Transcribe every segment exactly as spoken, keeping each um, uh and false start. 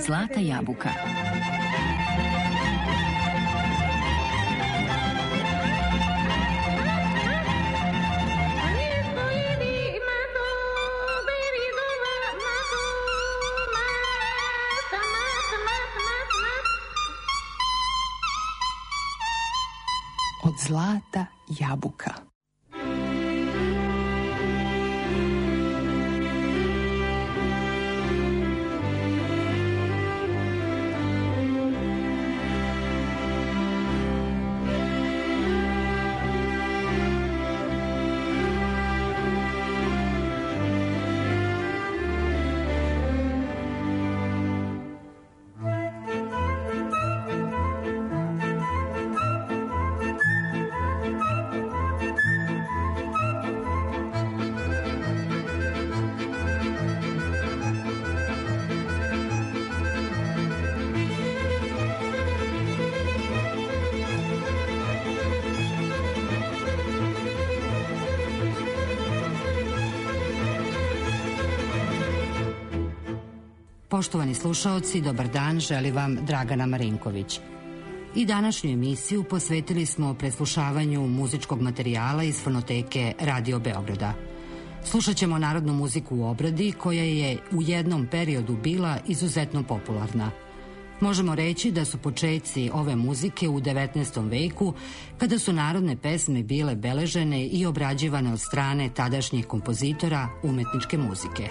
Zlata jabuka. Od zlata jabuka. Poštovani slušaoci, dobar dan, želi vam Dragana Marinković. I današnju emisiju posvetili smo preslušavanju muzičkog materijala iz fonoteke Radio Beograda. Slušat ćemo narodnu muziku u obradi koja je u jednom periodu bila izuzetno popularna. Možemo reći da su počeci ove muzike u devetnaestom veku, kada su narodne pesme bile beležene i obrađivane od strane tadašnjih kompozitora umetničke muzike.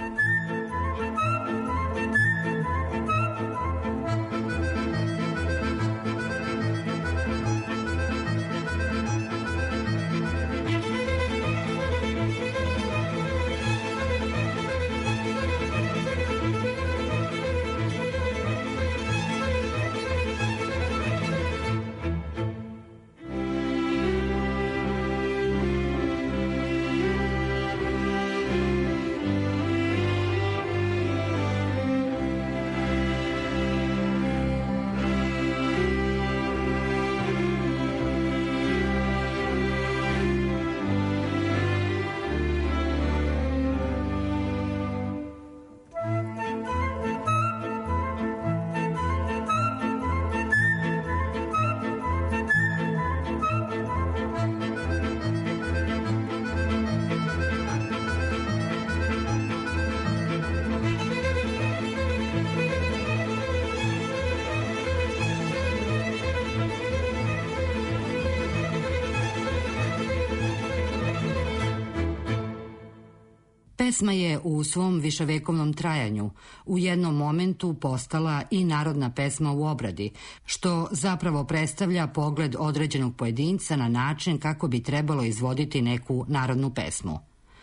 Pesma je u svom viševekovnom trajanju u jednom momentu postala i narodna pesma u obradi, što zapravo predstavlja pogled određenog pojedinca na način kako bi trebalo izvoditi neku narodnu pesmu.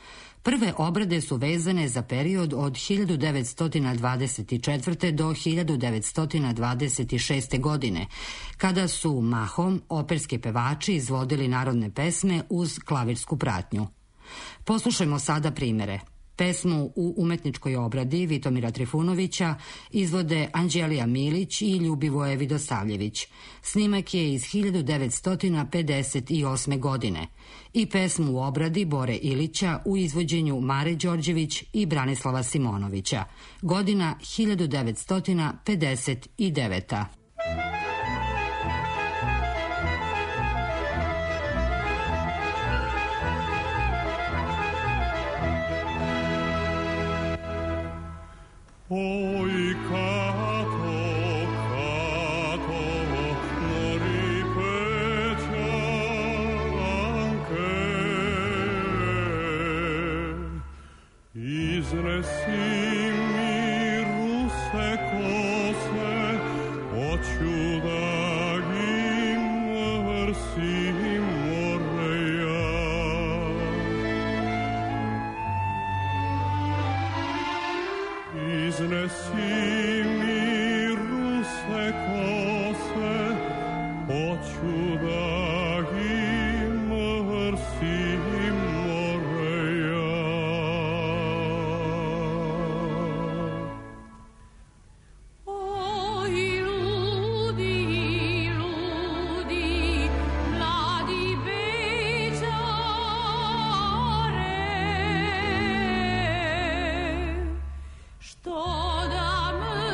Prve obrade su vezane za period od hiljadu devetsto dvadeset četvrte. do hiljadu devetsto dvadeset šeste. godine, kada su mahom operski pevači izvodili narodne pesme uz klavirsku pratnju. Poslušajmo sada primere. Pesmu u umetničkoj obradi Vitomira Trifunovića izvode Anđelija Milić i Ljubivoje Vidosavljević. Snimak je iz hiljadu devetsto pedeset osme. godine i pesmu u obradi Bore Ilića u izvođenju Mare Đorđević i Branislava Simonovića. Godina hiljadu devetsto pedeset deveta. Oj, kato, kato, mori pećanke, iznesi mi ruse kose, hoću da im mrsim moreja. Iznesi mi ruse kose, hoću da im mrsim moreja. Oj, ludi, ludi, mladi bećare, što da me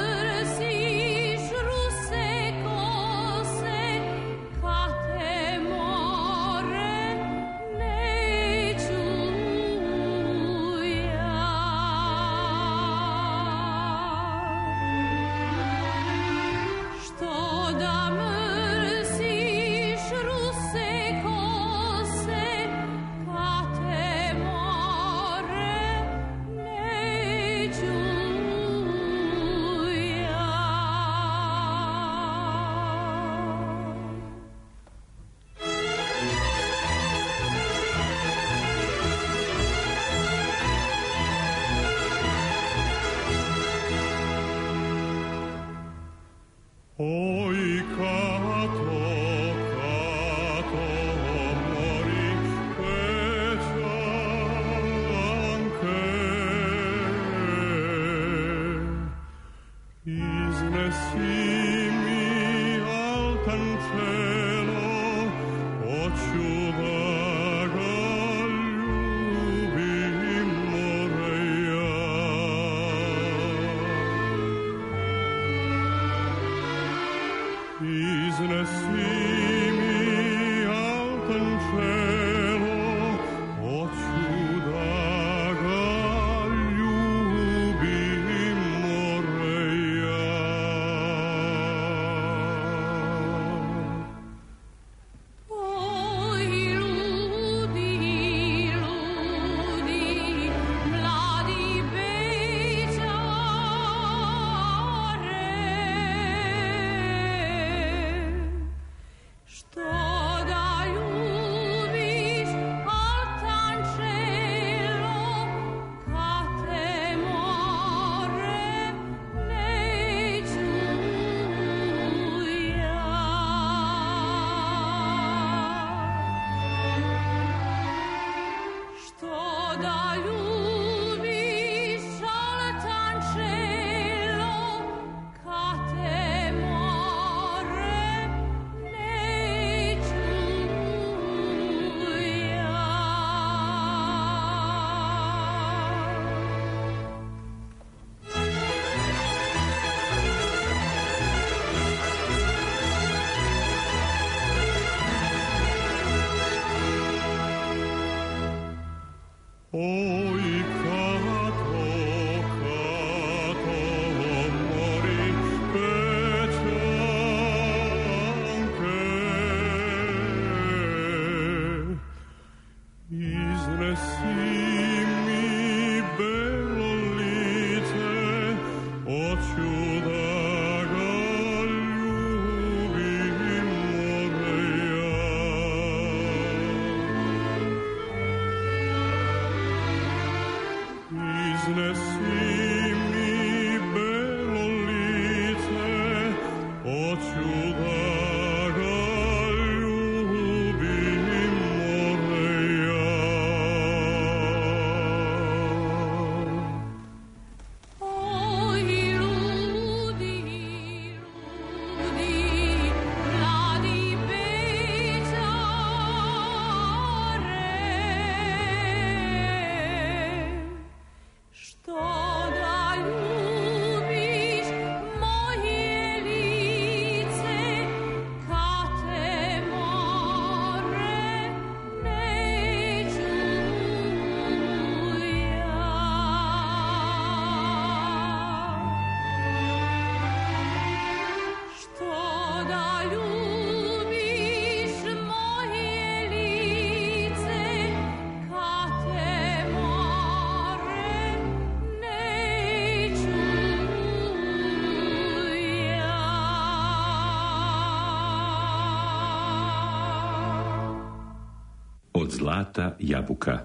Od zlata jabuka.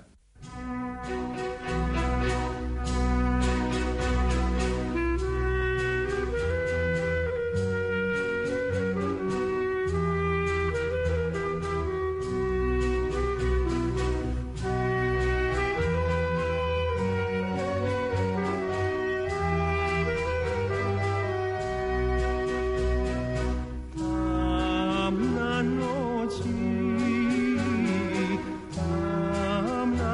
Tamna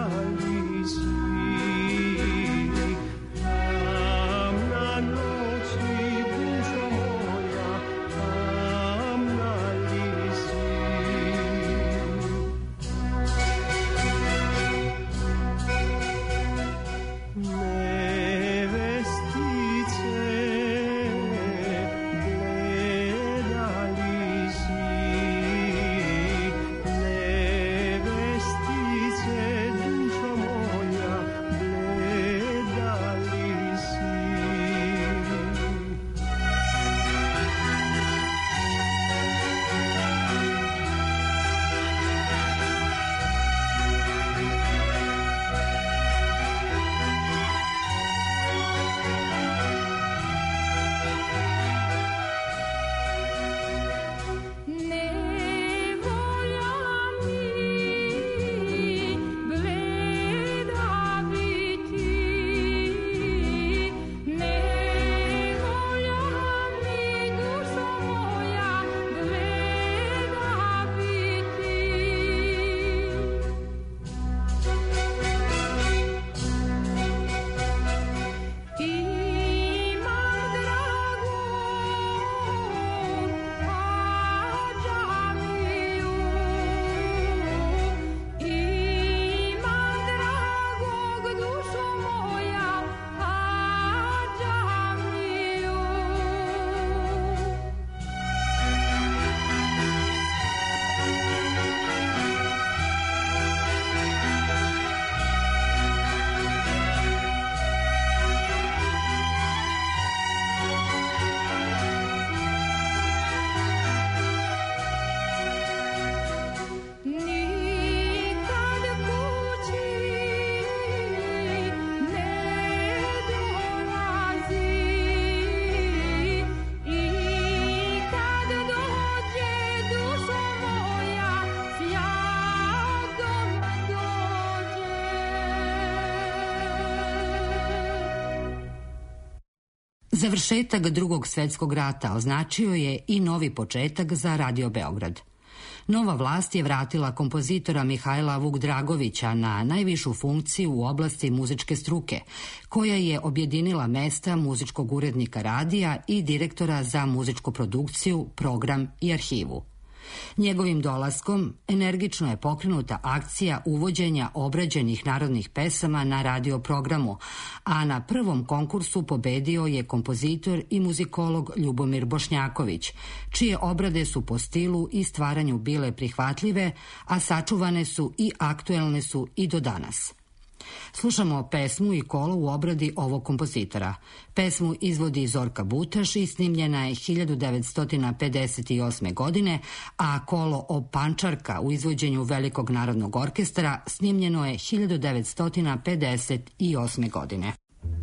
Završetak Drugog svjetskog rata označio je i novi početak za Radio Beograd. Nova vlast je vratila kompozitora Mihajla Vukdragovića na najvišu funkciju u oblasti muzičke struke, koja je objedinila mesta muzičkog urednika radija i direktora za muzičku produkciju, program i arhivu. Njegovim dolaskom energično je pokrenuta akcija uvođenja obrađenih narodnih pesama na radio programu, a na prvom konkursu pobedio je kompozitor i muzikolog Ljubomir Bošnjaković, čije obrade su po stilu i stvaranju bile prihvatljive, a sačuvane su i aktuelne su i do danas. Slušamo pesmu i kolo u obradi ovog kompozitora. Pesmu izvodi Zorka Butaš i snimljena je hiljadu devetsto pedeset osme. godine, a kolo o Pančarka u izvođenju Velikog narodnog orkestra snimljeno je hiljadu devetsto pedeset osme. godine.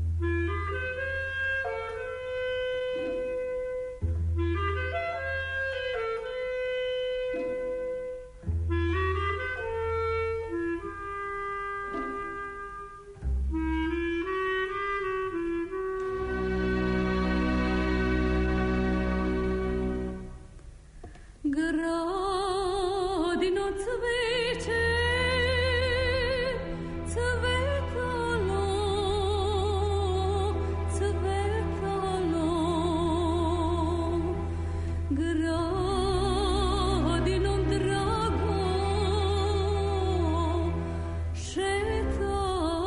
Gradino cveće cvetalo, cvetalo, gradinom drago šetalo.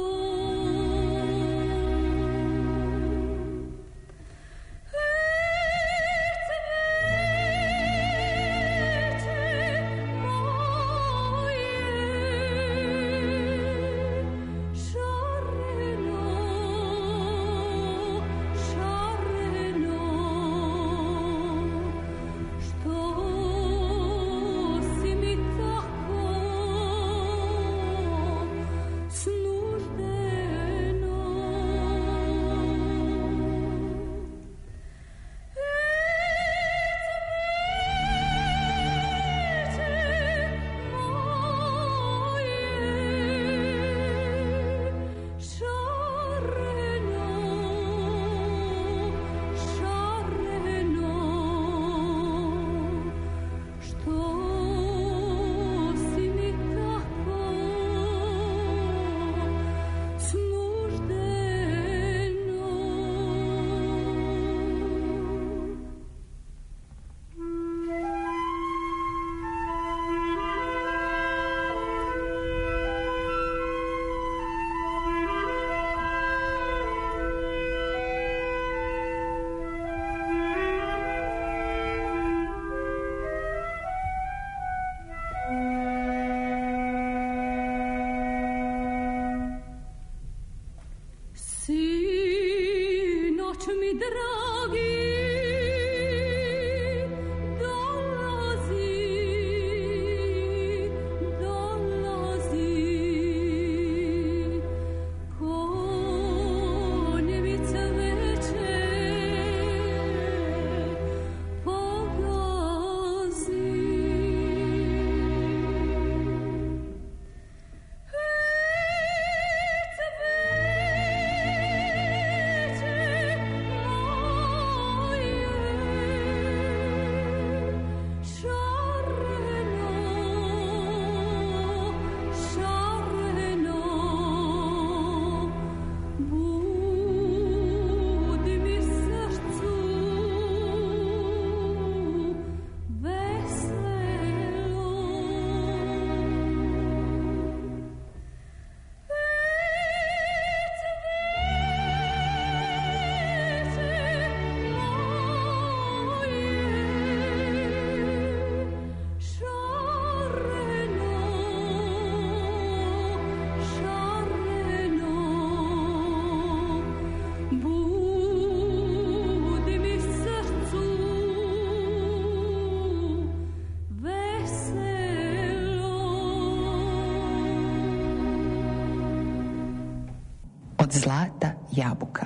Od zlata jabuka.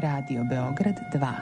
Radio Beograd dva.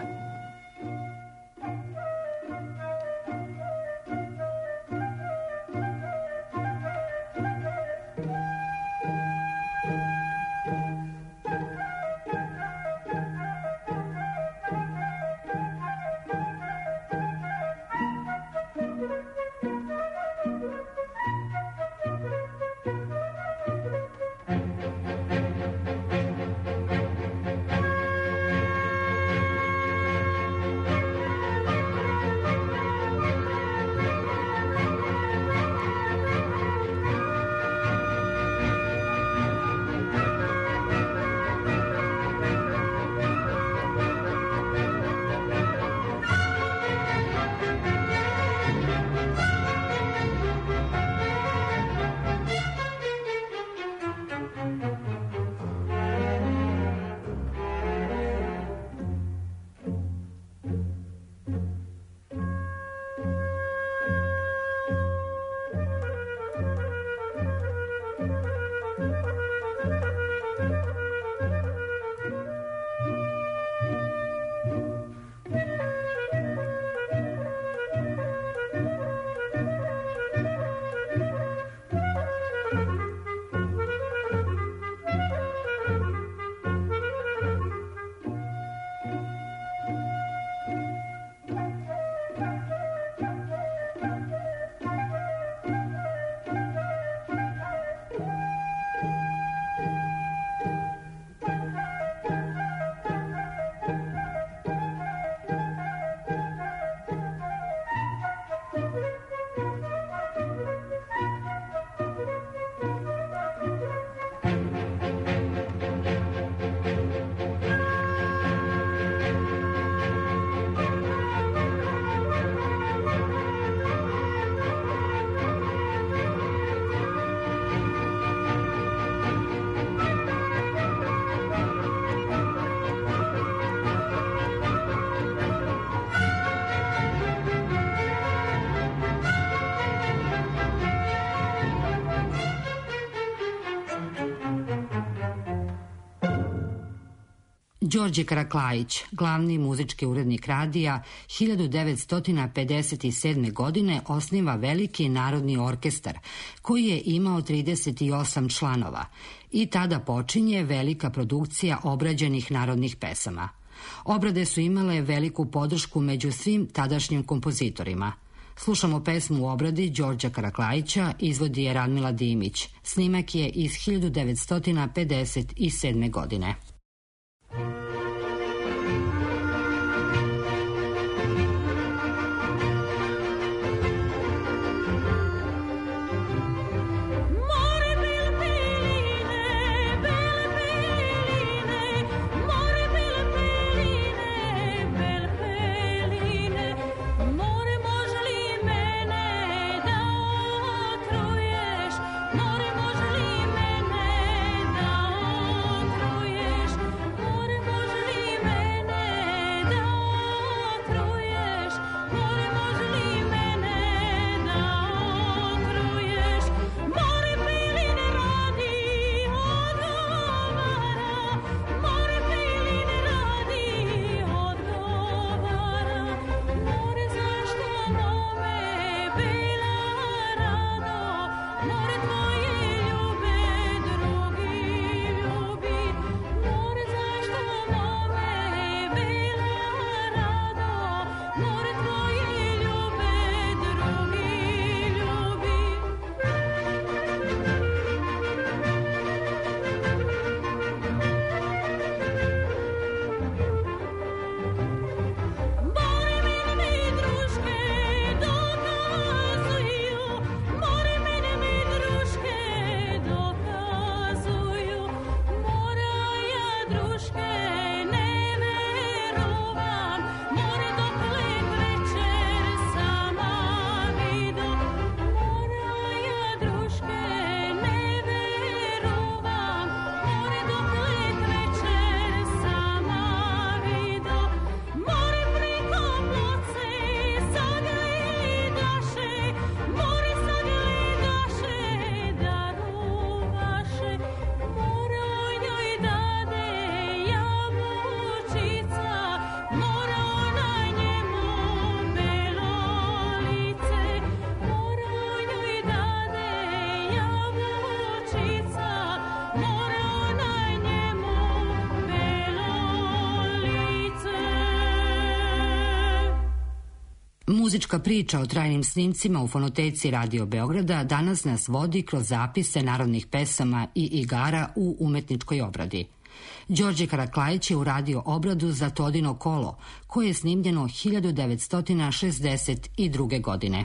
Đorđe Karaklajić, glavni muzički urednik radija, hiljadu devetsto pedeset sedme. godine osniva Veliki narodni orkestar, koji je imao trideset osam članova, i tada počinje velika produkcija obrađenih narodnih pesama. Obrade su imale veliku podršku među svim tadašnjim kompozitorima. Slušamo pesmu u obradi Đorđa Karaklajića, izvodi je Radmila Dimić. Snimak je iz hiljadu devetsto pedeset sedme. godine. More može li mene da otruješ? Muzička priča o trajnim snimcima u fonoteci Radio Beograda danas nas vodi kroz zapise narodnih pesama i igara u umetničkoj obradi. Đorđe Karaklajić je uradio obradu za Todino kolo, koje je snimljeno hiljadu devetsto šezdeset druge. godine.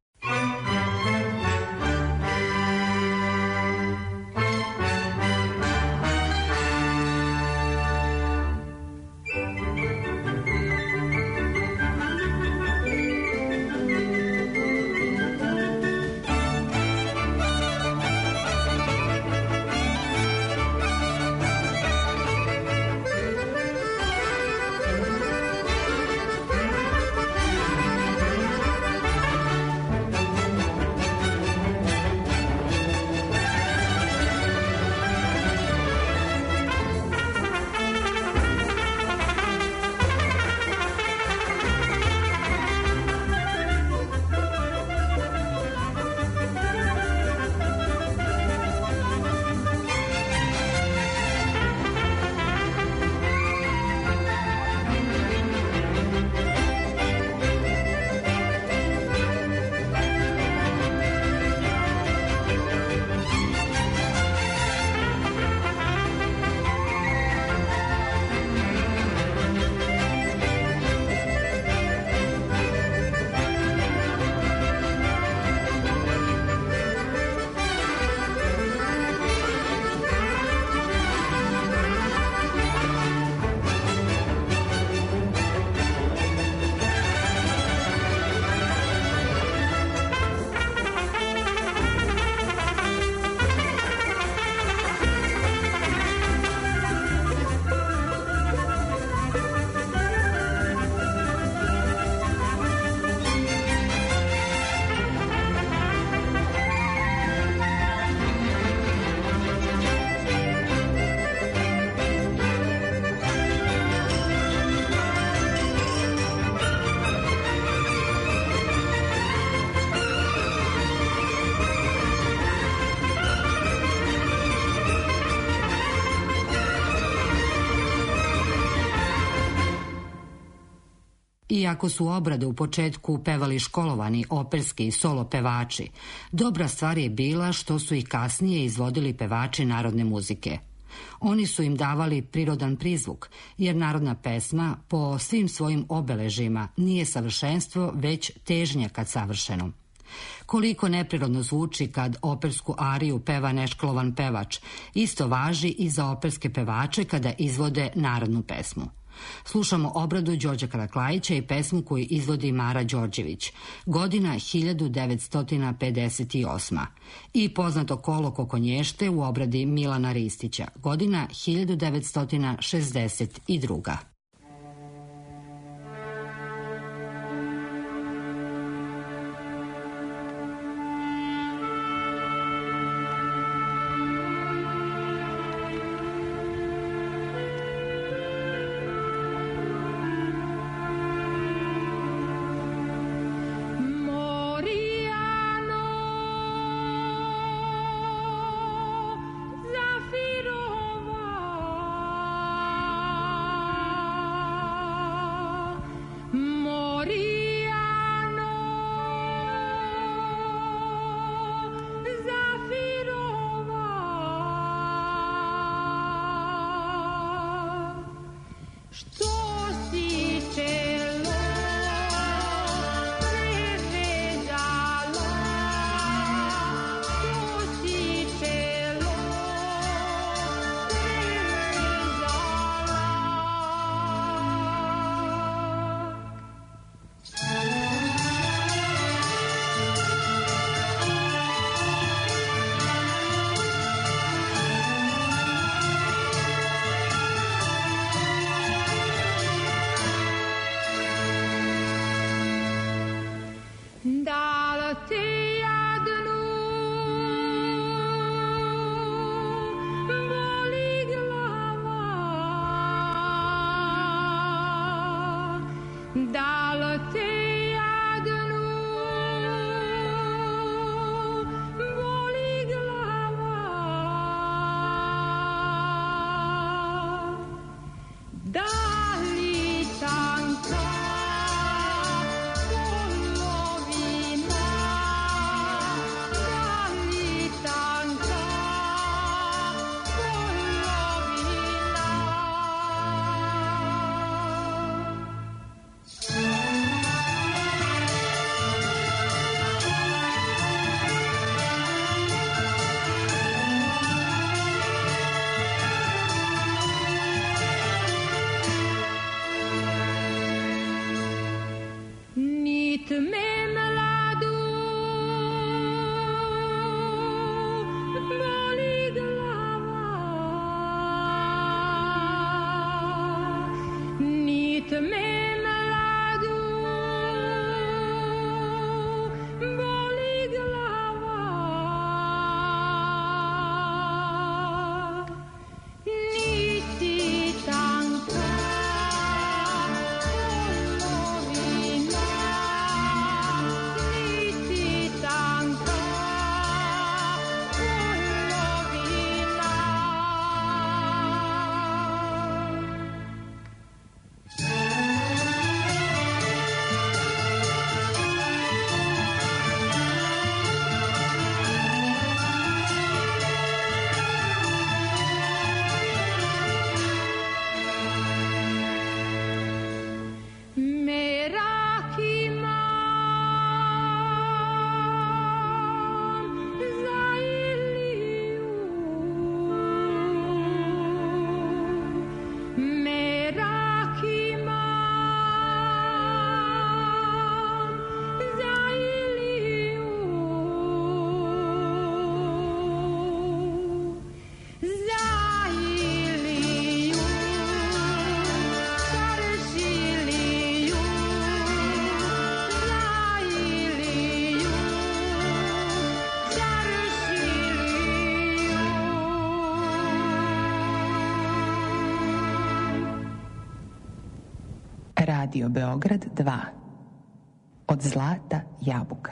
Iako su obrade u početku pevali školovani operski i solo pevači, dobra stvar je bila što su ih kasnije izvodili pevači narodne muzike. Oni su im davali prirodan prizvuk, jer narodna pesma po svim svojim obeležjima nije savršenstvo, već težnja ka savršenom. Koliko neprirodno zvuči kad opersku ariju peva neškolovan pevač, isto važi i za operske pevače kada izvode narodnu pesmu. Slušamo obradu Đorđa Karaklajića i pesmu koju izvodi Mara Đorđević, godina hiljadu devetsto pedeset osma. I poznato kolo Kokonješte u obradi Milana Ristića, godina hiljadu devetsto šezdeset druga. Da li tanka Radio Beograd dva. Od zlata jabuka.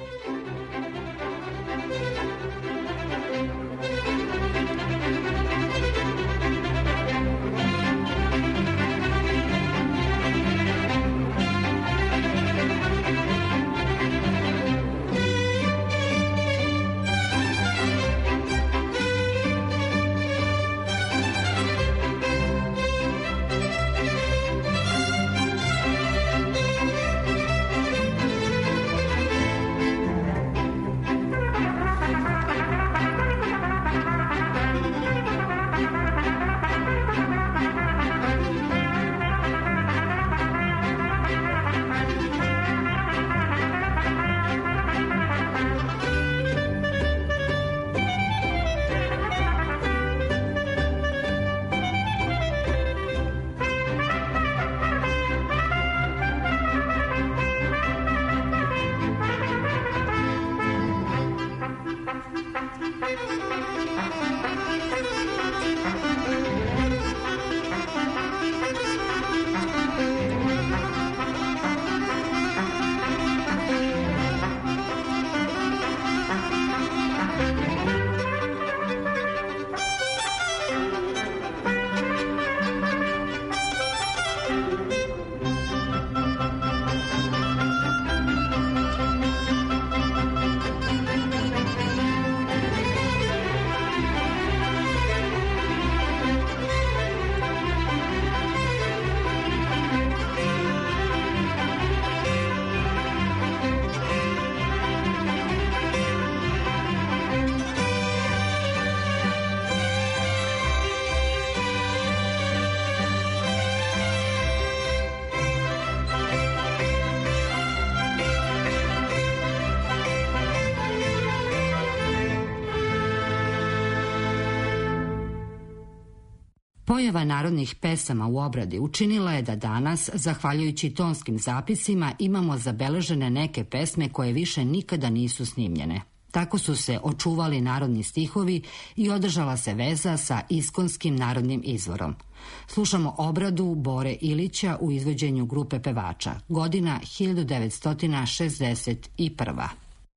Pojava narodnih pesama u obradi učinila je da danas, zahvaljujući tonskim zapisima, imamo zabeležene neke pesme koje više nikada nisu snimljene. Tako su se očuvali narodni stihovi i održala se veza sa iskonskim narodnim izvorom. Slušamo obradu Bore Ilića u izvođenju grupe pevača. Godina hiljadu devetsto šezdeset prva.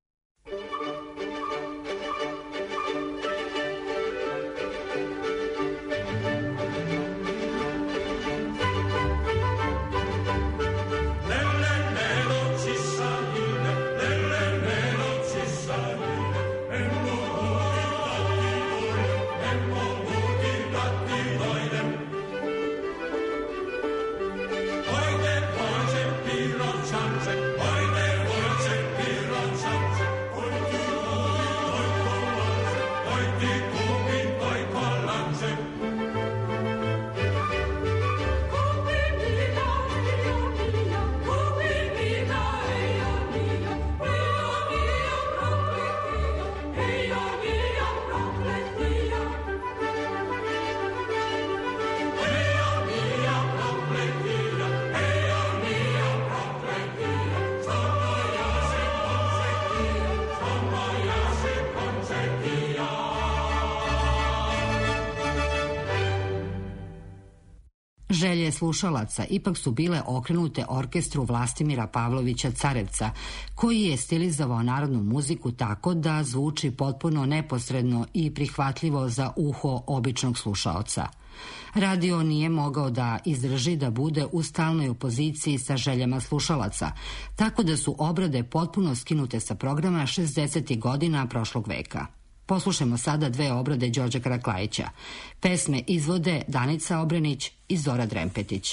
Želje slušalaca ipak su bile okrenute orkestru Vlastimira Pavlovića Carevca, koji je stilizovao narodnu muziku tako da zvuči potpuno neposredno i prihvatljivo za uho običnog slušaoca. Radio nije mogao da izdrži da bude u stalnoj opoziciji sa željama slušalaca, tako da su obrade potpuno skinute sa programa šezdesetih godina prošlog veka. Poslušajmo sada dve obrade Đorđa Karaklajića. Pesme izvode Danica Obrenić i Zora Drempetić.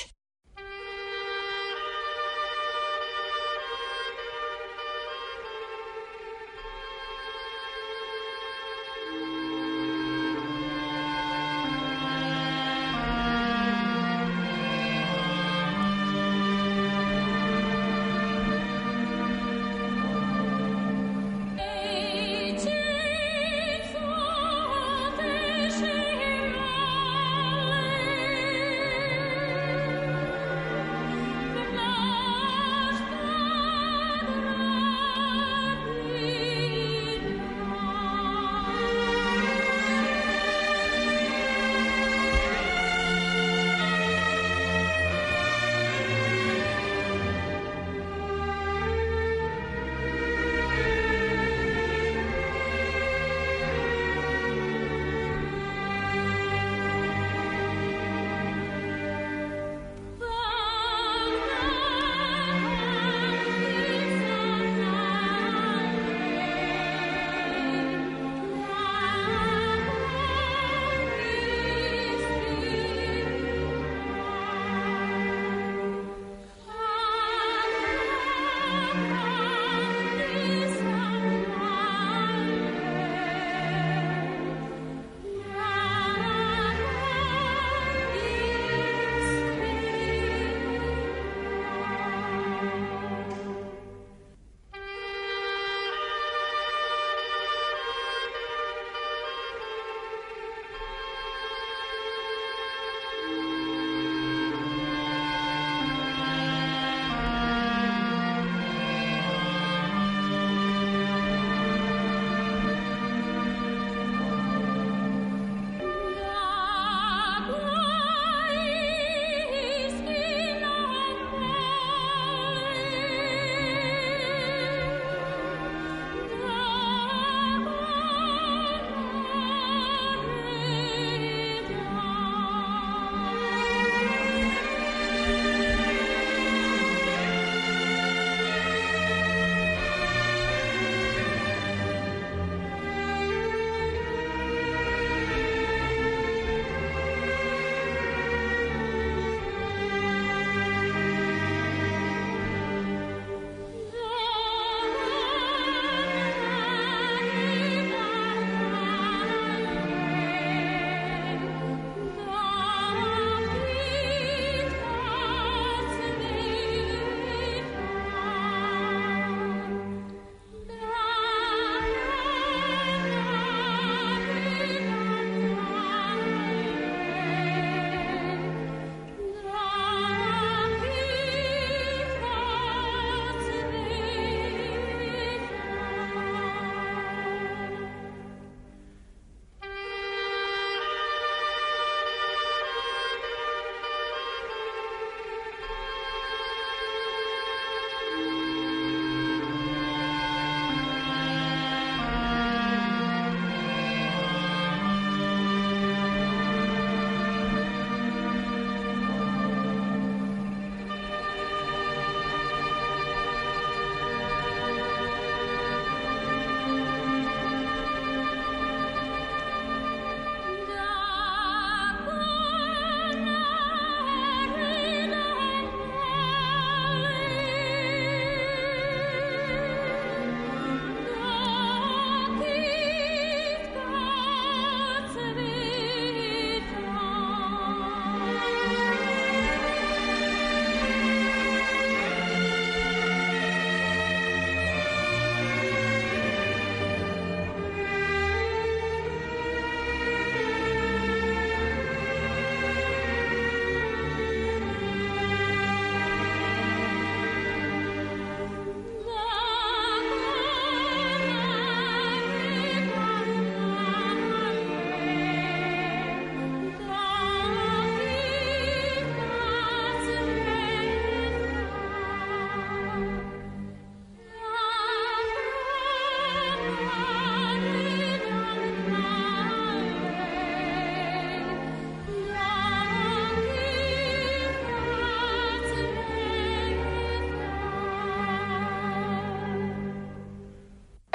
Thank you.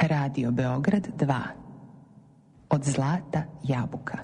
Radio Beograd dva. Od zlata jabuka.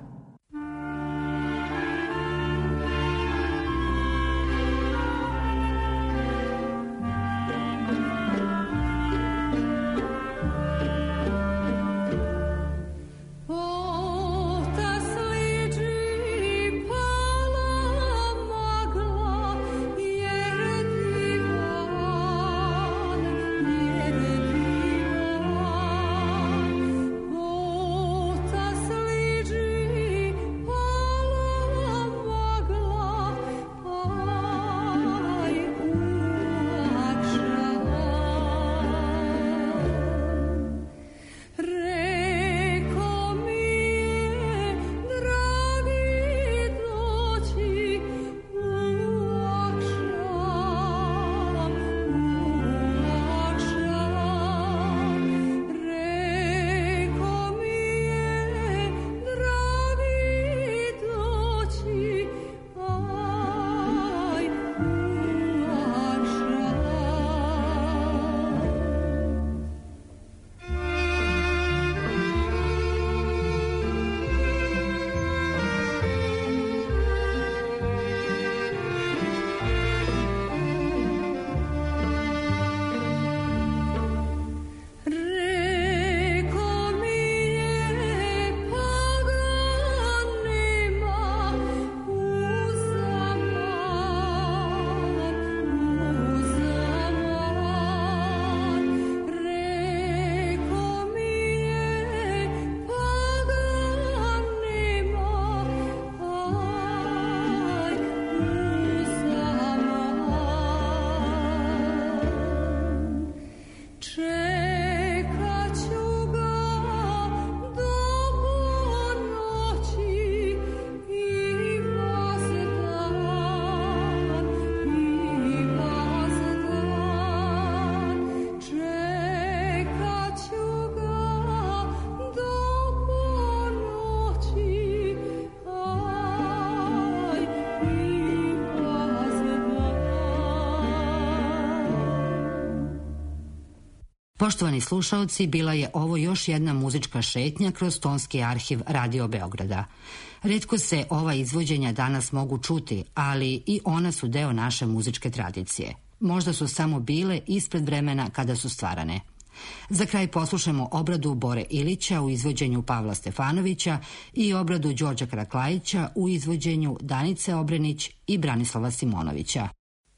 Poštovani slušaoci, bila je ovo još jedna muzička šetnja kroz tonski arhiv Radio Beograda. Retko se ova izvođenja danas mogu čuti, ali i ona su deo naše muzičke tradicije. Možda su samo bile ispred vremena kada su stvarane. Za kraj poslušamo obradu Bore Ilića u izvođenju Pavla Stefanovića i obradu Đorđa Karaklajića u izvođenju Danice Obrenić i Branislava Simonovića.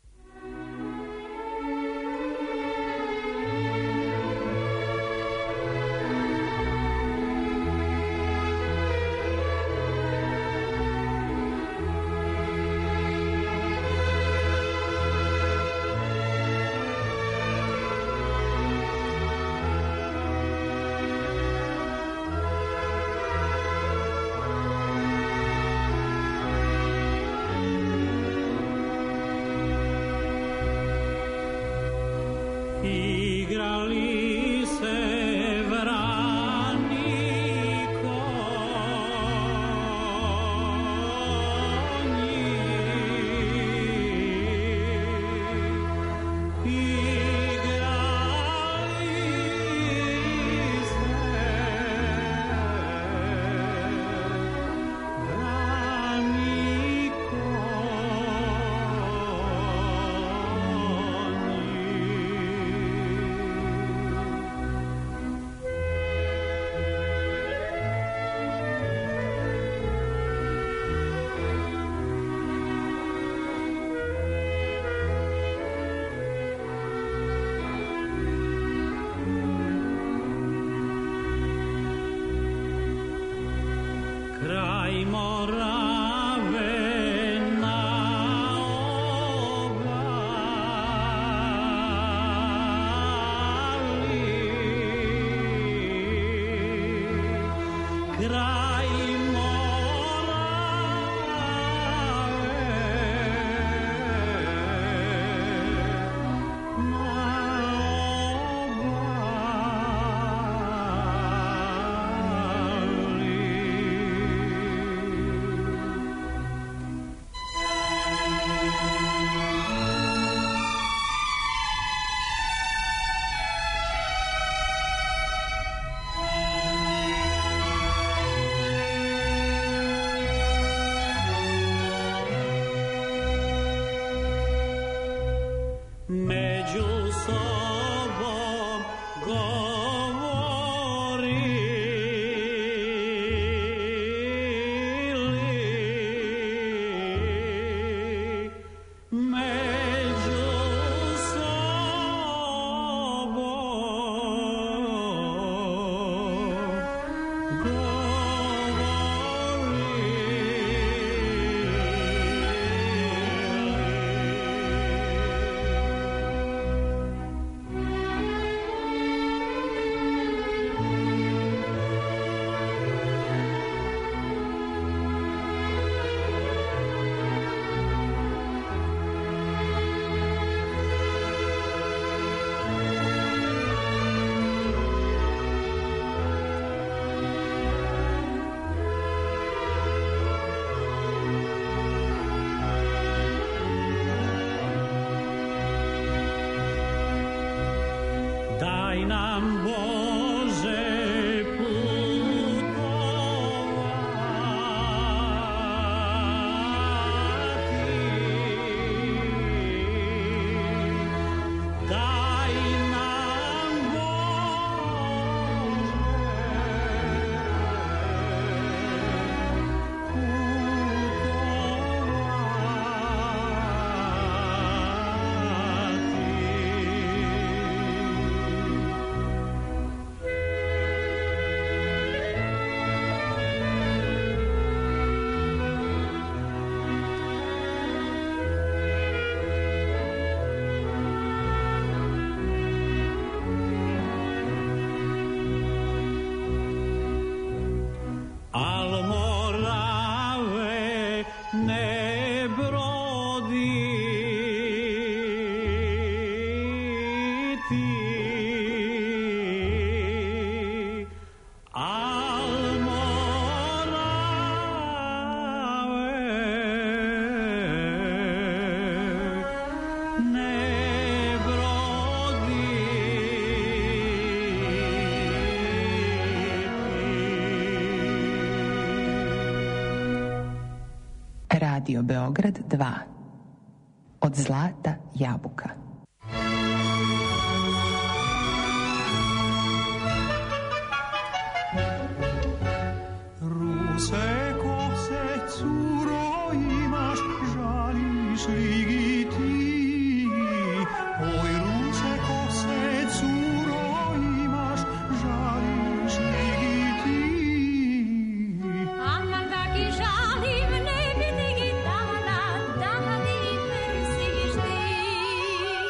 Igrali se vrani konji, igrali se vrani konji. daj nam Bože Radio Beograd dva. Od zlata jabuka. Ruse kose, curo, imaš, žališ li i ti? Oj, ruse kose, curo, imaš, žališ li i ti? Aman taki žalim, ne bi ni dala, dala mi persiš ti.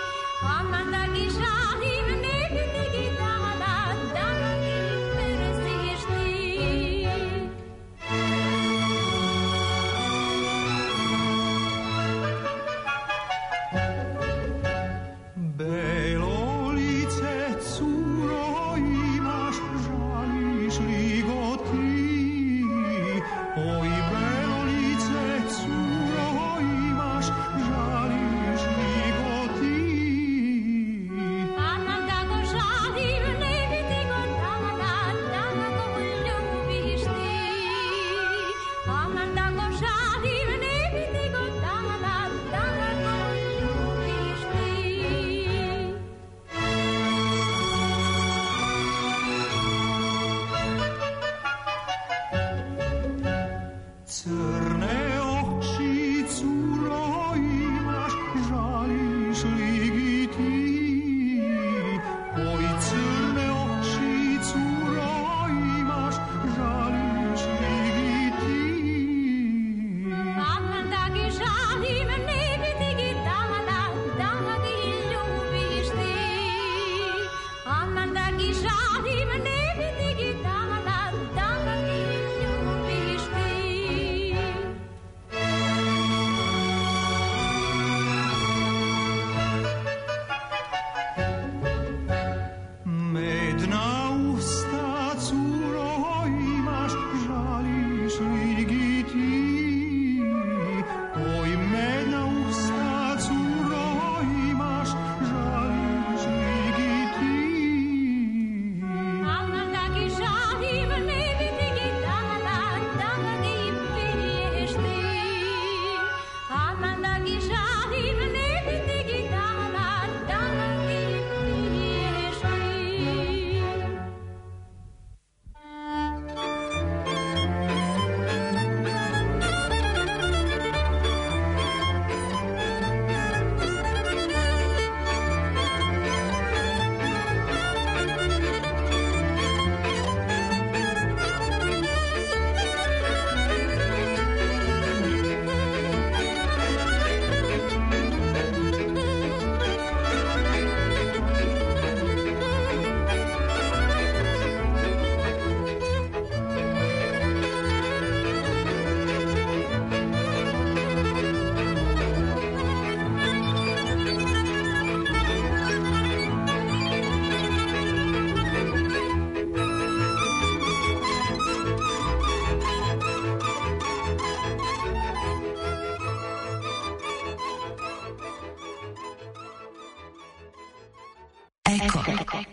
Eko.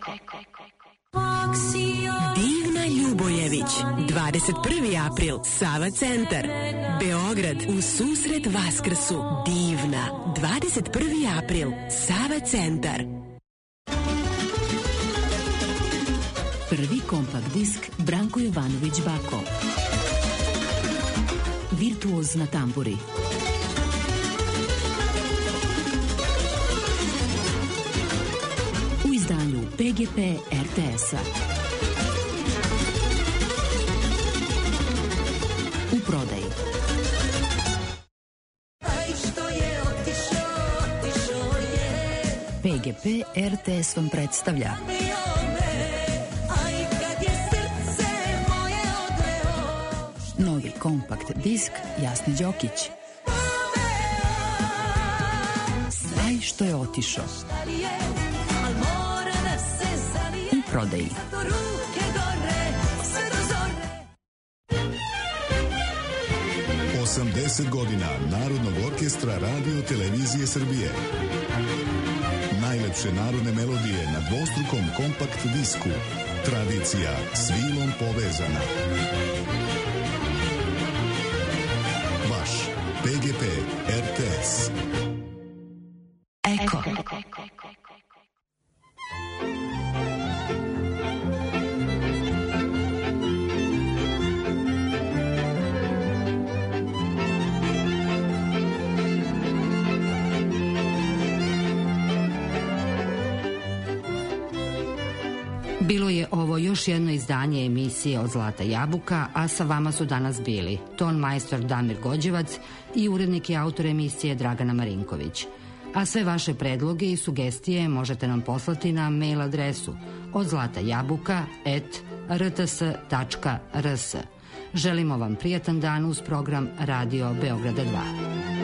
Divna Ljubojević, dvadeset prvi april, Sava centar, Beograd, u susret Vaskrsu. Divna, dvadeset prvi april, Sava centar. Prvi kompakt disk Branko Jovanović Bako. Virtuoz na tamburi. U izdanju P G P R T S-a. U prodaji. P G P R T S vam predstavlja novi kompakt disk Jasni Đokić. Aj što je otišao. U prodaji. osamdeset godina Narodnog orkestra Radio Televizije Srbije. Najlepše narodne melodije na dvostrukom kompakt disku. Tradicija s vilom povezana. Vaš P G P R T S. Eko. Bilo je ovo još jedno izdanje emisije Od zlata jabuka, a sa vama su danas bili ton majstor Damir Gođevac i urednik i autor emisije Dragana Marinković. A sve vaše predloge i sugestije možete nam poslati na mail adresu odzlatajabuka at r t s tačka r s. Želimo vam prijatan dan uz program Radio Beograda dva.